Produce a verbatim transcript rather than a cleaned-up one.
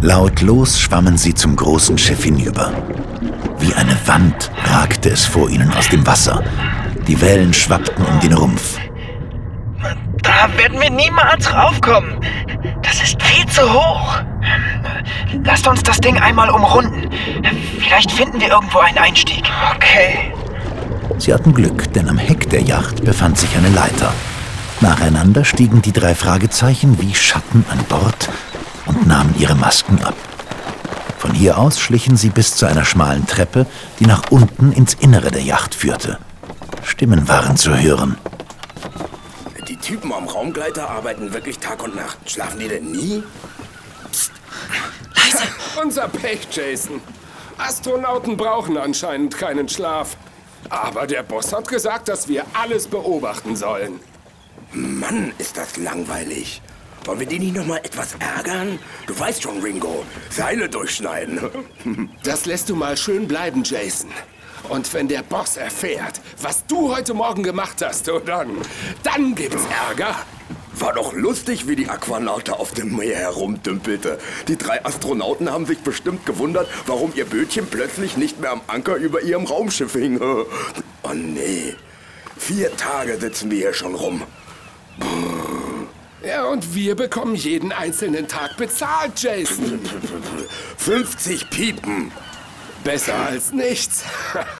Lautlos schwammen sie zum großen Schiff hinüber. Wie eine Wand ragte es vor ihnen aus dem Wasser. Die Wellen schwappten um den Rumpf. Da werden wir niemals raufkommen. Das ist viel zu hoch. Lasst uns das Ding einmal umrunden. Vielleicht finden wir irgendwo einen Einstieg. Okay. Sie hatten Glück, denn am Heck der Yacht befand sich eine Leiter. Nacheinander stiegen die drei Fragezeichen wie Schatten an Bord und nahmen ihre Masken ab. Von hier aus schlichen sie bis zu einer schmalen Treppe, die nach unten ins Innere der Yacht führte. Stimmen waren zu hören. Die Typen am Raumgleiter arbeiten wirklich Tag und Nacht. Schlafen die denn nie? Leise! Unser Pech, Jason. Astronauten brauchen anscheinend keinen Schlaf. Aber der Boss hat gesagt, dass wir alles beobachten sollen. Mann, ist das langweilig. Wollen wir die nicht noch mal etwas ärgern? Du weißt schon, Ringo, Seile durchschneiden. Das lässt du mal schön bleiben, Jason. Und wenn der Boss erfährt, was du heute Morgen gemacht hast, oh dann, dann gibt's Ärger. War doch lustig, wie die Aquanaute auf dem Meer herumdümpelte. Die drei Astronauten haben sich bestimmt gewundert, warum ihr Bötchen plötzlich nicht mehr am Anker über ihrem Raumschiff hing. Oh nee, vier Tage sitzen wir hier schon rum. Ja, und wir bekommen jeden einzelnen Tag bezahlt, Jason. fünfzig Piepen. Besser als nichts.